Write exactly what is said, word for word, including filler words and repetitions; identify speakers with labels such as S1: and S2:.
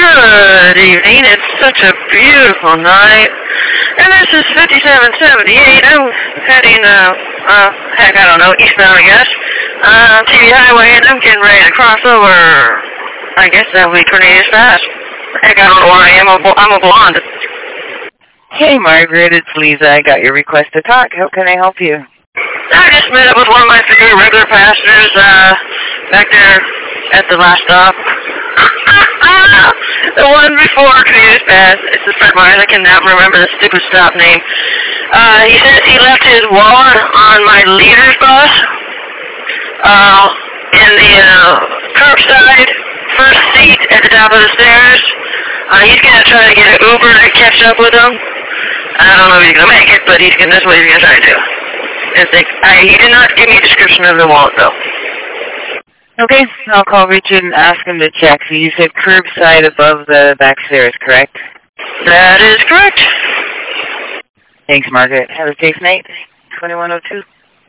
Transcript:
S1: Good evening. It's such a beautiful night. And this is fifty-seven seventy-eight. I'm heading, uh, uh, heck, I don't know, eastbound, I guess. Uh, T V Highway, and I'm getting ready to cross over. I guess that would be Cornelius Pass. Heck, I don't know where I am. I'm a, I'm a blonde.
S2: Hey, Margaret, it's Lisa. I got your request to talk. How can I help you?
S1: I just met up with one of my favorite regular passengers, uh, back there at the last stop. The one before Cornelius Pass. It's a friend of mine. I cannot remember the stupid stop name. Uh, he said he left his wallet on my leader's bus, uh, in the, uh, curbside first seat at the top of the stairs. Uh, he's gonna try to get an Uber to catch up with him. I don't know if he's gonna make it, but he's gonna, that's what he's gonna try to do. And think, I, he did not give me a description of the wallet, though.
S2: Okay, I'll call Richard and ask him to check. So you said curbside above the back stairs, correct?
S1: That is correct.
S2: Thanks, Margaret. Have a safe night. twenty-one oh two.